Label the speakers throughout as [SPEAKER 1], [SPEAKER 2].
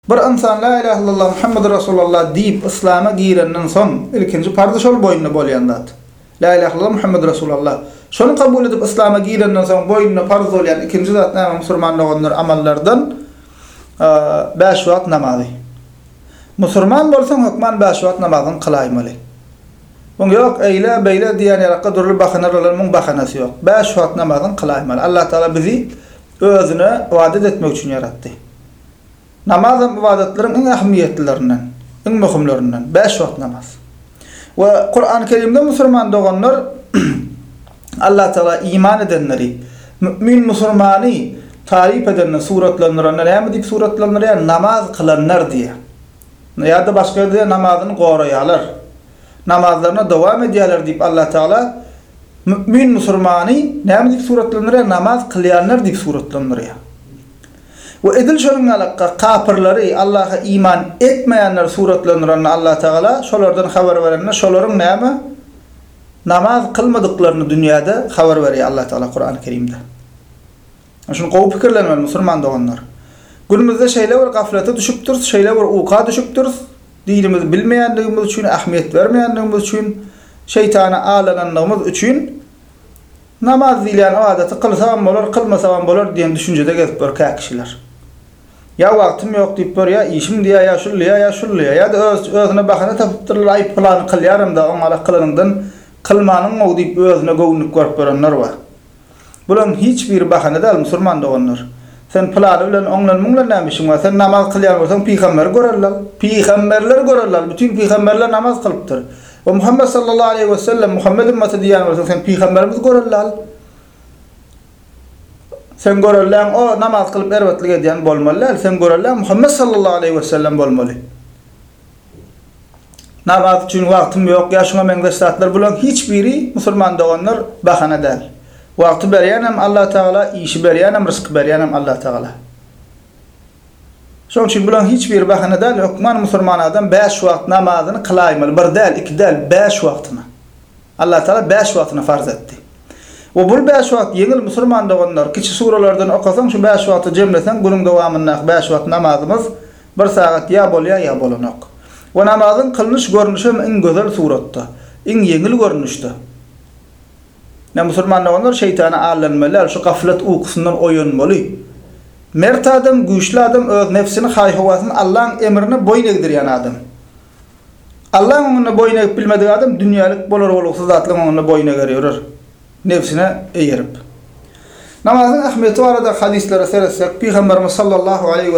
[SPEAKER 1] Bir insan la ilahe illallah Muhammedur Rasulullah deyip İslam'a girenden son ilkinci farz şol boyunna bolyandat. La ilahe illallah Muhammedur Rasulullah. Şonu kabul edip İslam'a girenden son boyunna farz bolyan ikinci zat näme musulmanlar amallardan 5 wagt namazı. Musulman bolsaň hukman 5 wagt namazyny kılaýmaly. Bunga yok eyle beyle diýen ýarakka durul bahanarlar mun bahanasy yok. 5 wagt namazyny kılaýmaly. Allah Taala bizi özüne ibadet etmek üçin yaratdy. Namaz ibadetlerin en ahamiyetlilerinden, en mühimlerinden 5 wagt namaz. Ve Kur'an-ı Kerim'de musulman doğanlar Allah Teala iman edenleri, mümin musulmanı tarif edenler suratlanırlar, näme diýip suratlanırlar? Namaz kılanlar diye. Ya da başka diye namazını goraýarlar. Namazlarına devam edýärler diýip Allah Teala mümin musulmanı näme diýip suratlanırlar? Namaz kılýanlar diýip suratlanırlar. Ve edil şolun alaqqa kafirleri Allah'a iman etmeyenler suratlanırlar Allah Teala şolardan haber verenler şolaryň näme namaz kılmadıklarını dünyada haber berýär Allah Teala Kur'an-ı Kerim'de. Şunu gowy pikirlenmeli musulman doganlar. Günümizde şeýle bir gaflata düşüpdir, şeýle bir uqa düşüpdir. Dinimizi bilmeýändigimiz üçin, ähmiýet bermeýändigimiz üçin, şeytana alananlygymyz üçin namaz diýilen adata kılsam bolar, kılmasam bolar diýen düşünjede gezip berkä kişiler. Ya wagtym ýok diýip ber, ya işim diýär, ya şully, ya şully, ya da özüne bahana tapypdyrlar, aýp plan kılýarym da oňa kılanyňdan kılmanyň o diýip özüne gowunyp görüp berenler bar. Bulan hiçbir bahana däl musulman doganlar. Sen plany bilen oňlanmaňla näme işiň bar? Sen namaz kılýar bolsaň peýgamber görerler. Peýgamberler görerler. Bütün peýgamberler namaz kılıpdyr. Ve Muhammed sallallahu aleyhi ve sellem Muhammed ümmeti diýen bolsaň sen peýgamberimiz görerler. Sen görerler o namaz kılıp erwetlik edýän bolmaly. Sen görerler Muhammed sallallahu aleyhi ve sellem bolmaly. Namaz üçin wagtym ýok, ýaşyňa meňdeşler bulan hiçbiri musulman doganlar bahana däl. Wagty berýänem Allah Taala, işi berýänem, rızk berýänem Allah Taala. Şoň üçin bulan hiçbir bahana däl, hukman musulman adam 5 wagt namazyny kılaýmaly. Bir däl, iki däl, 5 wagtyny. Allah Taala 5 wagtyny farz etdi. Ve bu 5 wagt ýeňil musulman doganlar kiçi suralardan okasaň şu 5 wagty jemleseň günüň dowamynda 5 wagt namazymız 1 saat ýa bolýar ýa bolanok. Ve namazyň kılnyş görnüşi en gözel suratda, en ýeňil görnüşde. Ne musulman doganlar şeytana alanmalar, şu gaflet uykusundan oýanmaly. Mert adam, güýçli adam öz nefsini, haýhawasyny Allah'ın emrine boyun egdirýän adam. Allah'ın oňuna boyun egip bilmediği adam dünýälik bolar bolugsyz zatlyň oňuna boyun eger. Nefsine eýerip. Namazyň ähmiýeti barada hadislere sersek, Peýgamberimiz sallallahu aleyhi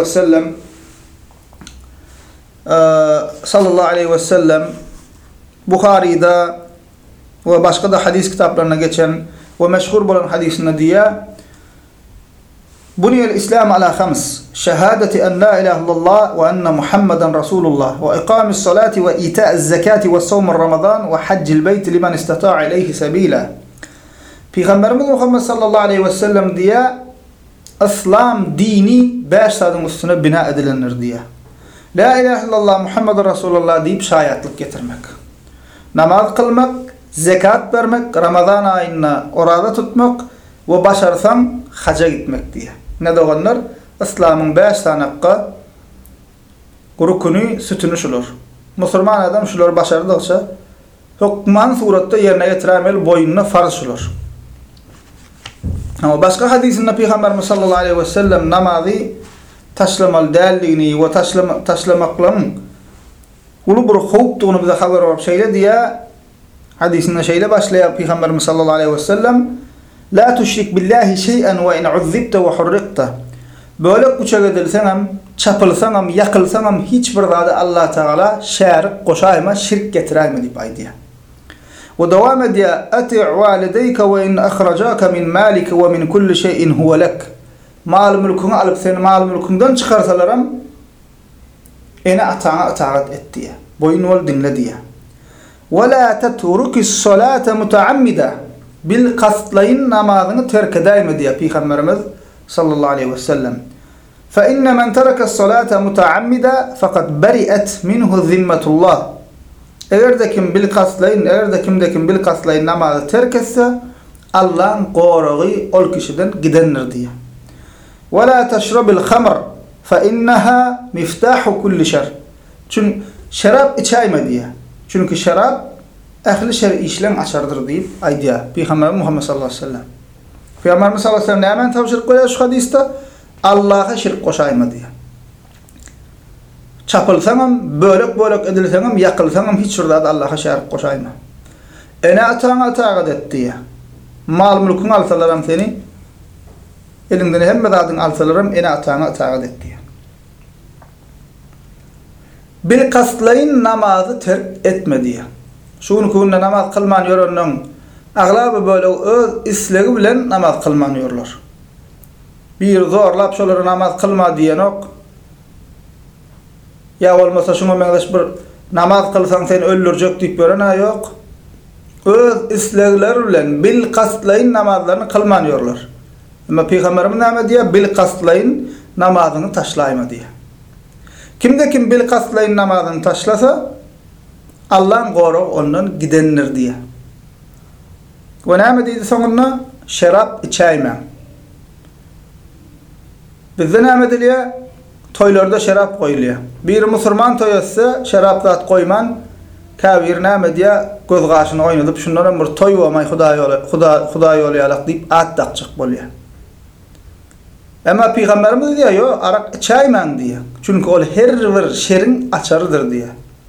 [SPEAKER 1] ve sellem Buhari'da ve başka da hadis kitaplarına geçen ve meşhur bolan hadisinde diýär: Buniyel İslam ala khams, şehadeti en la ilahe illallah ve enne Muhammeden Rasulullah ve iqamis salati ve ita'z zakati ve savm Ramazan ve haccil beyt limen istata'a ileyhi sabila. Peygamberimiz Muhammed sallallahu aleyhi ve sellem diýär: İslam dini 5 sadyň üstüne bina edilenir diýär. La ilahe illallah Muhammedur Rasulullah diýip şahiatlyk getirmek. Namaz kılmak, zekat vermek, Ramazan aýyna orada tutmak ve başarsan haca gitmek diýär. Ne doganlar? İslamyň 5 sanakka rukuny sütünü şular. Musulman adam şular başardykça hukman suratda ýerine ýetirmäli boyunna farz şular. Ama başka hadisinde Peygamberimiz sallallahu aleyhi ve sellem namazı taşlamaly däldigini we taşlamaklaryn ulu bir howpdygyny bize haber berip şeýle diýär. Hadisinde şeýle başlaýar Peygamberimiz sallallahu aleyhi ve sellem: La tuşrik billahi şey'en ve in uzzibta ve hurriqta. Böyle uçak edilsen hem, çapılsan hem, yakılsan hem hiçbir zada Allah Teala şerik koşayma, şirk getirayma deyip aýdýar. Ve devam edýär: Ati' walidayka ve in akhrajaka min malika ve min kulli şey'in huwa lak. Mal mülküni alıp seni mal mülkünden çıkarsalaram ene ataat et diýär. Boyun ol dinle diýär. Ve la tatrukis salata mutaammida. Bil qasdlayn namazyny terk edäýme diýär Peygamberimiz sallallahu aleyhi ve sellem. Fa inna men teraka as-salata mutaammida faqad bari'at minhu zimmatullah. Eger de kim bil qasdlayn namazy terk etse Allah'ın goragy ol kişiden gidendir diýär. Ve la teşrabil hamr فإنها مفتاح كل شر. Çünkü şarap içayma diye. Çünkü şarap ehli şer işlen açardır deyip aydiya. Peygamber Muhammed sallallahu aleyhi ve sellem. Peygamber sallallahu aleyhi ve sellem hemen tavsiye koyuyor şu hadiste Allah'a şirk koşayma diye. Çapılsanam, bölük edilsanam, yakılsanam hiç şurada Allah'a şirk koşayma. Ene atağına atağa det diye. Mal mülkün alsalarım seni. Elinden hem medadın alsalarım ene atağına atağa det diye. Bil kastlayın namazı terk etme diye. Şunu kunna namaz kılman yoranın ağlabı böyle öz isleri bilen namaz kılman yorlar. Bir zorlap şoları namaz kılma diyen ok. Ya olmasa şunu meğleş bir namaz kılsan sen öldürecek deyip görene yok. Öz islerler bilen bil kastlayın namazlarını kılman yorlar. Ama Peygamberimiz ne diye bil kastlayın namazını taşlayma diye. Kimde kim bil kastlayın namazını taşlasa Allah'ın qoru ondan gidenler diye. Ve ne deydi sonuna? Şarap içayma. Bizde ne ediliyor? Toylarda şarap koyuluyor. Bir Müslüman toyası şaraplat koyman kavir ne diye göz qaşını oynadıp şunlara bir toy olmay Xuda yolu yalaq deyip at daqçıq boluyor. Ama Peygamberimiz diyor yo arak içayman diye. Çünkü o her bir şerin açarıdır diye.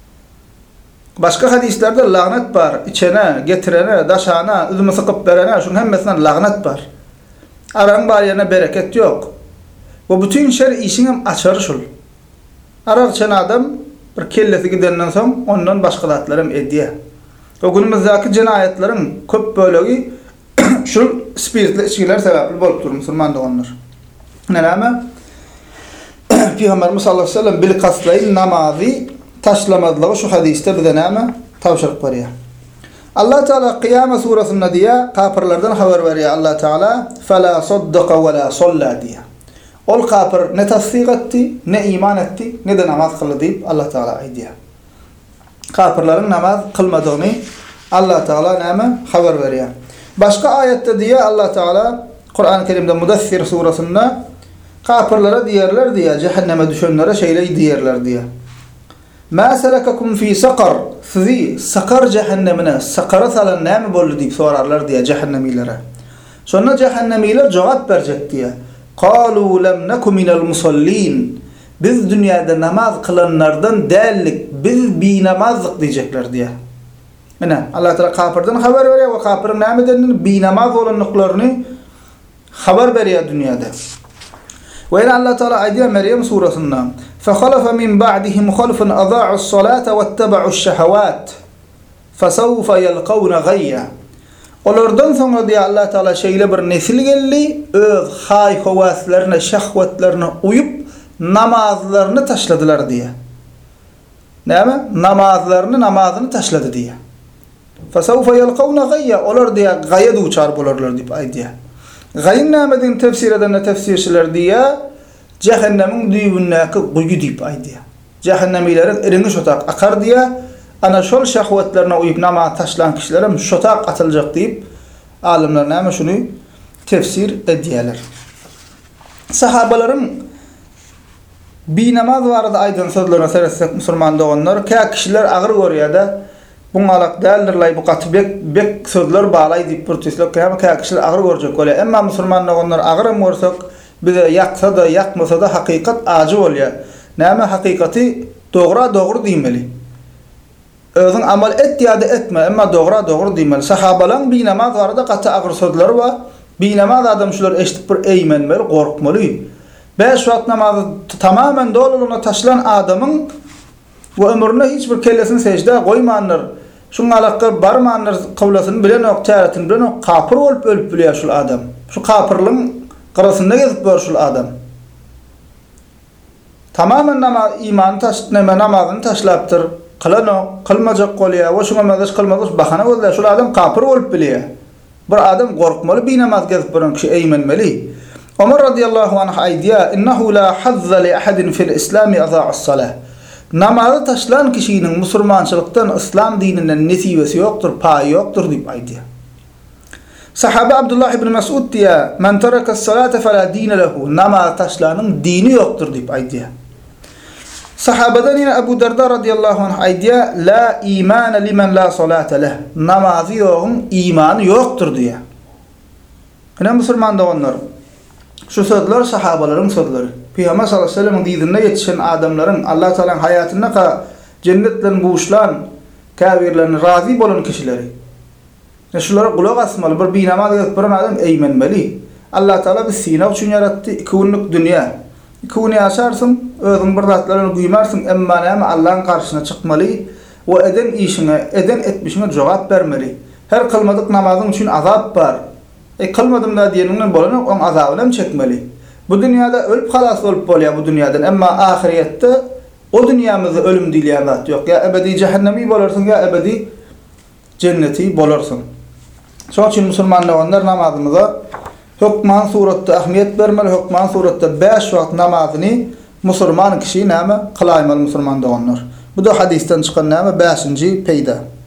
[SPEAKER 1] Başka hadislerde lanet var. İçene, getirene, daşana, üzümü sıkıp verene, şunun hemmesinden lanet var. Aran var yerine bereket yok. Bu bütün şer işinin açarı şul. Arar içen adam bir kellesi gidenden son ondan başkalatlarım ediye. O günümüzdeki cinayetlerin köp bölüğü şul spiritli içkiler sebepli bolup durur Müslüman onlar. Nelame? Peygamberimiz sallallahu aleyhi ve sellem bil kaslayın namazı taşlamadığı şu hadiste bize näme tavşirip beriyor. Allah Teala Kıyamet suresinde diye kafirlerden haber veriyor Allah Teala fela saddaqa ve la salla diye. Ol kafir ne tasdik etti, ne iman etti, ne de namaz kıldı deyip Allah Teala aydiyor. Kafirlerin namaz kılmadığını Allah Teala näme haber veriyor. Başka ayette diye Allah Teala Kur'an-ı Kerim'de Mudaththir suresinde kafirlere diyerler diye cehenneme düşenlere şeyler diyerler diye. Ma selakakum fi saqar? Sizi saqar cehennemine, saqara salan näme boldu deyip sorarlar diye cehennemilere. Sonra cehennemiler cevap verecek diye. Qalu lam nakum minel musallin. Biz dünyada namaz kılanlardan değillik, biz bi namazlık diyecekler diye. Yani Allah Teala kafirden haber veriyor ve kafirin näme dediğini bi namaz olanlıklarını haber veriyor dünyada. Ve yine Allah Teala aydiyor Meryem surasında فَخَلَفَ مِنْ بَعْدِهِمْ خَلْفٌ أَضَاعُوا الصَّلَاةَ وَاتَّبَعُوا الشَّهَوَاتِ فَسَوْفَ يَلْقَوْنَ غَيَّ. Onlardan sonra diye Allah Teala şeyle bir nesil geldi, öz hay-havaslarına, şehvetlerine uyup namazlarını taşladılar diye. Ne mi? Namazını taşladı diye. فَسَوْفَ يَلْقَوْنَ غَيَّ. Onlar diye gaye uçar bularlar deyip aydiye. Gayın namedin tefsir edenle tefsirçiler diye cehennemin düğünündeki kuyu deyip aydiye. Cehennemilerin erini şotak akar diye ana şol şehvetlerine uyup namaz taşlayan kişilere şotak atılacak deyip alimler näme şunu tefsir ediyorlar. Sahabaların bir namaz vardı aydın sözlerine seyretsek Müslüman doğanlar kaya kişiler ağır görüyor da bunalak değerlerle bu katı bek sözler bağlay deyip protestler kaya kişiler ağır görecek öyle. Ama Müslüman doğanlar ağır mı görsak bize yaksa da yakmasa da hakikat acı oluyor. Näme hakikati doğru demeli. Özün amal et ya da etme ama doğru demeli. Sahabalan bir namaz vardı katı ağır sözler var. Bir namaz adam şular eşitip bir eğmenmeli, korkmalı. 5 vakit namazı tamamen doluluğuna taşılan adamın bu ömrüne hiçbir kellesini secdeye koymanlar. Şunun alakı barmanlar kavlasını bilen ok, teretini bilen ok, kapır olup ölüp biliyor şu adam. Şu kapırlığın qırasında gezip var şu adam. Tamamen namazını taşlaptır. Kılan o, kılmacak kolya, o şuna mazış kılmazış bahana gözler. Şu adam kapır olup biliyor. Bir adam korkmalı, bir namaz gezip bir kişi eğmenmeli. Ömer radıyallahu anh aydiya, innehu la hazza li ahadin fil islami aza'us salah. Namazı taşlayan kişinin Müslümançılıktan İslam dininden nesibesi yoktur, payı yoktur deyip aydiya. Sahabe Abdullah ibn Mas'ud diye men teraka salate fela dine lehu, namaz taşlanın dini yoktur deyip aydiya. Sahabeden yine Ebu Derda radıyallahu anh aydiya la imane limen la salate leh, namazı yoğun imanı yoktur diye. Yine Müslüman da onlar. Şu sözler sahabaların sözleri. Peygamber sallallahu aleyhi ve sellem'in didine yetişen adamların Allah Teala'nın hayatına ka cennetle buğuşlan kafirlerin razı bolan kişileri. Şulara kulak asmalı, bir binama götüren adam eğmenmeli. Allah Teala bir sinav için yarattı, 2 günlük dünya. 2 gün yaşarsın, özün bir zatlarını duymarsın, emma Allah'ın karşısına çıkmalı ve eden işine, eden etmişine cevap vermeli. Her kılmadık namazın için azap var. Kılmadım da diyenin bolanı onun azabını mı çekmeli? Bu dünyada ölüp halas olup oluyor bu dünyadan, emma ahirette o dünyamızda ölüm dileyen zat yok. Ya ebedi cehennemi bolarsun ya ebedi cenneti bolarsun. Şoň üçin musulmanlar onlar namazymyza hukman suratda ähmiýet bermeli, hukman suratda 5 wagt namazyny musulman kişi näme kılaýmaly musulmanda onlar. Bu da hadisten çıkan näme 5-nji peýda.